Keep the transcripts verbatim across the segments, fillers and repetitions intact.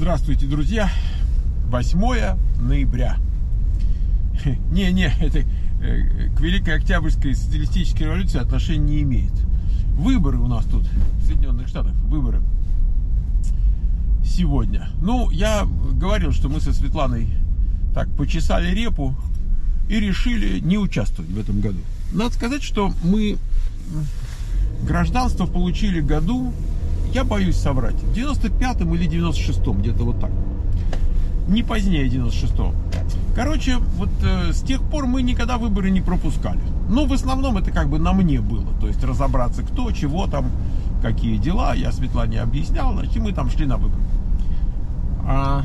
Здравствуйте, друзья. восьмое ноября. Не-не, это к Великой Октябрьской социалистической революции отношения не имеет. Выборы у нас тут в Соединенных Штатах. Выборы сегодня. Ну, я говорил, что мы со Светланой так почесали репу и решили не участвовать в этом году. Надо сказать, что мы гражданство получили году, я боюсь соврать, в девяносто пятом или девяносто шестом, где-то вот так. Не позднее девяносто шестого. Короче, вот э, с тех пор мы никогда выборы не пропускали. Но в основном это как бы на мне было. То есть разобраться, кто, чего там, какие дела. Я Светлане объяснял, значит, и мы там шли на выборы. А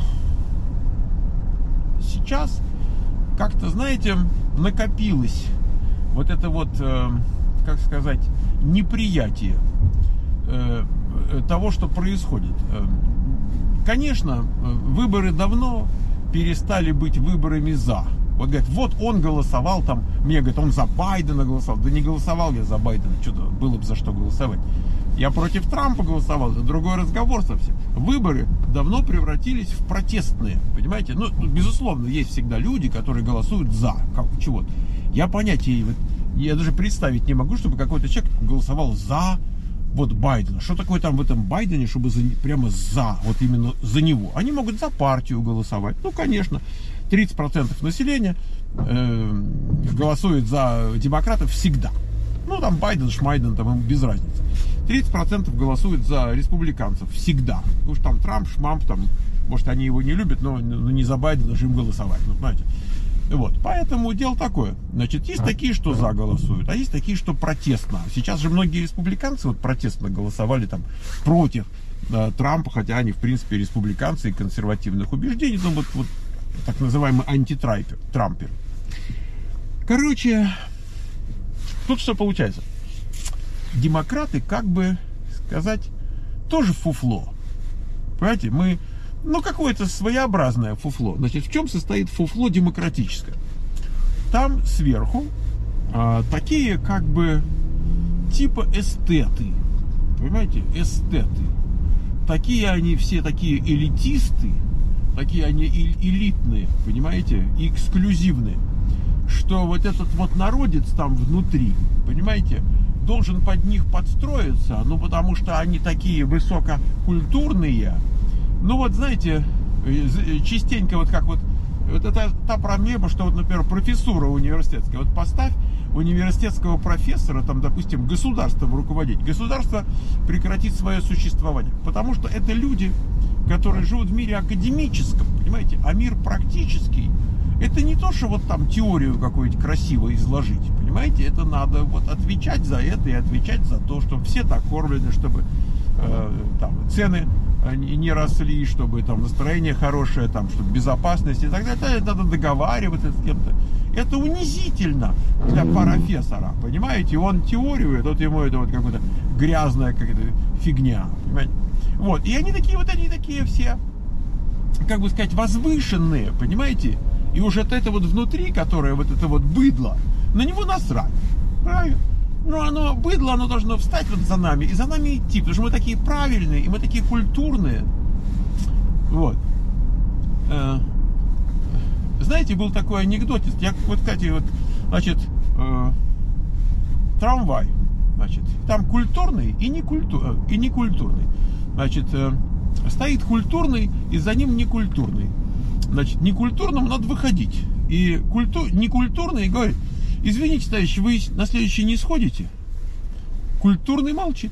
сейчас как-то, знаете, накопилось вот это вот, э, как сказать, неприятие э, того, что происходит. Конечно, выборы давно перестали быть выборами за. Вот говорят, вот он голосовал там, мне говорят, он за Байдена голосовал. Да не голосовал я за Байдена, что-то было бы за что голосовать. Я против Трампа голосовал, это другой разговор совсем. Выборы давно превратились в протестные, понимаете? Ну, безусловно, есть всегда люди, которые голосуют за как, чего-то. Я понятия, я даже представить не могу, чтобы какой-то человек голосовал за вот Байдена. Что такое там в этом Байдене, чтобы за, прямо за, вот именно за него? Они могут за партию голосовать. Ну, конечно, тридцать процентов населения э, голосует за демократов всегда. Ну, там Байден, Шмайден, там им без разницы. тридцать процентов голосует за республиканцев всегда. Потому что там Трамп, Шмамп, там, может, они его не любят, но, но не за Байдена же им голосовать. Ну, знаете. Вот, поэтому дело такое. Значит, есть такие, что за голосуют, а есть такие, что протестно. Сейчас же многие республиканцы вот протестно голосовали там против э, Трампа, хотя они, в принципе, республиканцы и консервативных убеждений, ну, вот, вот так называемый антитрайпер, трампер. Короче, тут что получается? Демократы, как бы сказать, тоже фуфло. Понимаете, мы... Ну, какое-то своеобразное фуфло. Значит, в чем состоит фуфло демократическое? Там сверху а, такие, как бы, типа эстеты. Понимаете? Эстеты. Такие они все, такие элитисты. Такие они элитные, понимаете? И эксклюзивные. Что вот этот вот народец там внутри, понимаете, должен под них подстроиться. Ну, потому что они такие высококультурные. Ну вот, знаете, частенько вот как вот, вот это та проблема, что вот, например, профессура университетская. Вот поставь университетского профессора, там, допустим, государством руководить. Государство прекратит свое существование. Потому что это люди, которые живут в мире академическом, понимаете, а мир практический. Это не то, что вот там теорию какую-нибудь красиво изложить, понимаете, это надо вот отвечать за это и отвечать за то, чтобы все так кормлены, чтобы э, там цены не росли, чтобы там настроение хорошее, там, чтобы безопасность и так далее. Это надо договариваться с кем-то. Это унизительно для профессора, понимаете? Он теорию, тут ему это вот какая-то грязная какая-то фигня, понимаете? Вот, и они такие вот, они такие все, как бы сказать, возвышенные, понимаете? И уже это вот внутри, которое вот это вот быдло, на него насрать, правильно? Ну, оно, быдло, оно должно встать вот за нами и за нами идти, потому что мы такие правильные, и мы такие культурные. Вот. Э, знаете, был такой анекдот. Я, вот, кстати, вот, значит, э, трамвай, значит, там культурный и некультурный, и некультурный. Значит, э, стоит культурный, и за ним некультурный. Значит, некультурному надо выходить. И культур, некультурный говорит: извините, товарищ, вы на следующий не сходите? Культурный молчит.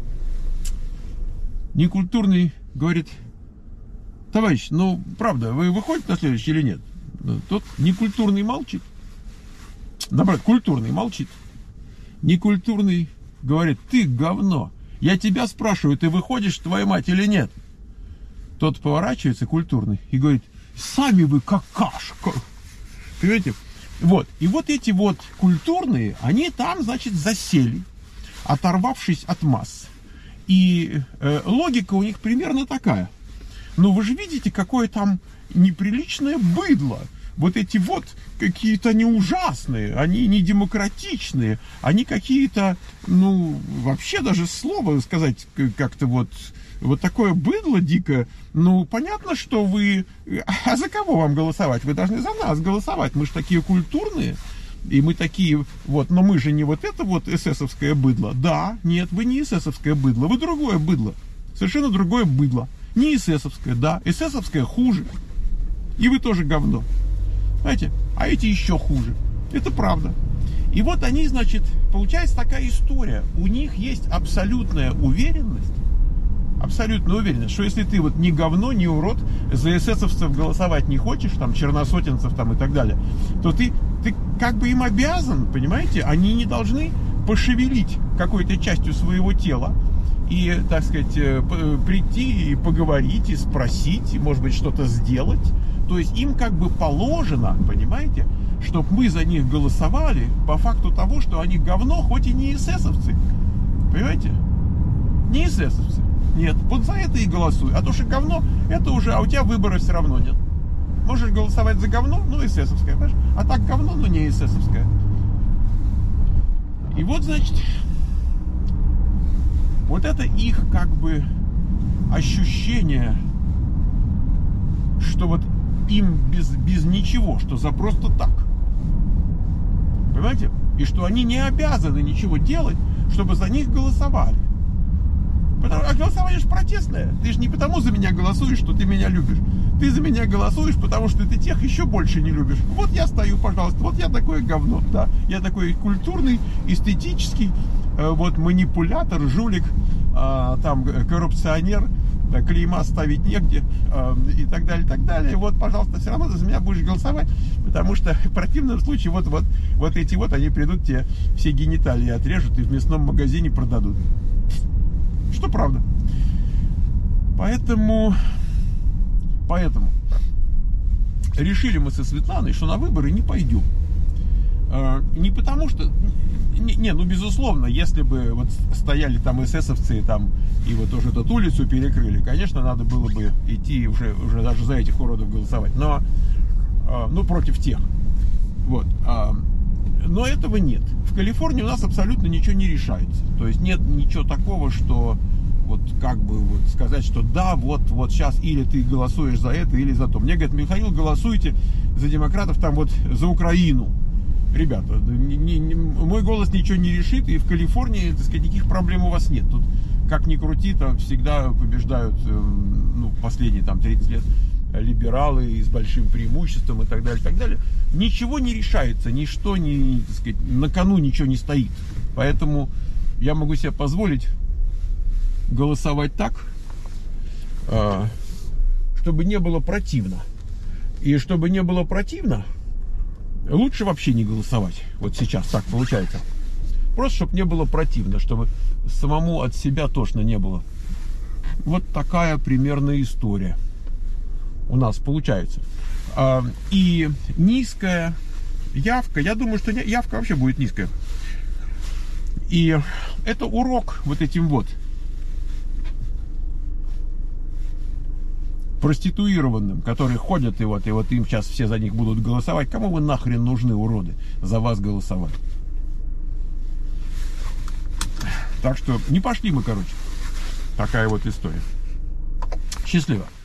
Некультурный говорит: товарищ, ну, правда, вы выходите на следующий или нет? Тот некультурный молчит. Наоборот, культурный молчит. Некультурный говорит: ты говно. Я тебя спрашиваю, ты выходишь, твоя мать, или нет? Тот поворачивается, культурный, и говорит: сами вы какашка. Понимаете? Вот, и вот эти вот культурные, они там, значит, засели, оторвавшись от масс. И э, логика у них примерно такая. Ну, вы же видите, какое там неприличное быдло. Вот эти вот какие-то они ужасные, они не демократичные, они какие-то, ну, вообще даже слово сказать как-то вот вот такое быдло дикое, ну, понятно, что вы... А за кого вам голосовать? Вы должны за нас голосовать. Мы же такие культурные, и мы такие... Вот, но мы же не вот это вот эсэсовское быдло. Да, нет, вы не эсэсовское быдло, вы другое быдло. Совершенно другое быдло. Не эсэсовское, да. Эсэсовское хуже. И вы тоже говно. Знаете? А эти еще хуже. Это правда. И вот они, значит, получается такая история. У них есть абсолютная уверенность, абсолютная уверенность, что если ты вот ни говно, ни урод, за эсэсовцев голосовать не хочешь, там, черносотенцев там и так далее, то ты, ты как бы им обязан, понимаете? Они не должны пошевелить какой-то частью своего тела и, так сказать, прийти и поговорить, и спросить, и, может быть, что-то сделать. То есть им как бы положено, понимаете, чтобы мы за них голосовали по факту того, что они говно, хоть и не эсэсовцы. Понимаете? Не эсэсовцы. Нет. Вот за это и голосуй. А то, что говно, это уже, а у тебя выбора все равно нет. Можешь голосовать за говно, ну, эсэсовское, понимаешь? А так говно, ну, не эсэсовское. И вот, значит, вот это их, как бы, ощущение, что вот им без, без ничего, что за просто так. Понимаете? И что они не обязаны ничего делать, чтобы за них голосовали. Потому, а голосование же протестное. Ты же не потому за меня голосуешь, что ты меня любишь. Ты за меня голосуешь, потому что ты тех еще больше не любишь. Вот я стою, пожалуйста, вот я такое говно. Да, я такой культурный, эстетический, э, вот манипулятор, жулик, э, там, коррупционер, да, клейма ставить негде, э, и так далее, и так далее. Вот, пожалуйста, все равно за меня будешь голосовать, потому что в противном случае вот, вот, вот эти вот, они придут, тебе все гениталии отрежут и в мясном магазине продадут. Что правда. Поэтому, поэтому решили мы со Светланой, что на выборы не пойдем. Э, не потому что... Не, не, ну, безусловно, если бы вот стояли там эсэсовцы там, и вот уже эту улицу перекрыли, конечно, надо было бы идти уже, уже даже за этих уродов голосовать. Но, э, ну, против тех. Вот. Э, но этого нет. В Калифорнии у нас абсолютно ничего не решается. То есть нет ничего такого, что вот как бы вот сказать, что да, вот, вот сейчас или ты голосуешь за это, или за то. Мне говорят: Михаил, голосуйте за демократов там вот за Украину. Ребята, не, не, мой голос ничего не решит, и в Калифорнии, так сказать, никаких проблем у вас нет. Тут, как ни крути, там всегда побеждают, ну, последние там тридцать лет либералы и с большим преимуществом и так далее, и так далее. Ничего не решается, ничто не, так сказать, на кону ничего не стоит. Поэтому я могу себе позволить голосовать так, чтобы не было противно. И чтобы не было противно, лучше вообще не голосовать. Вот сейчас так получается. Просто чтобы не было противно, чтобы самому от себя тошно не было. Вот такая примерная история у нас получается. И низкая явка, я думаю, что явка вообще будет низкая. И это урок вот этим вот проституированным, которые ходят и вот, и вот им сейчас все за них будут голосовать. Кому вы нахрен нужны, уроды, за вас голосовать? Так что не пошли мы, короче. Такая вот история. Счастливо.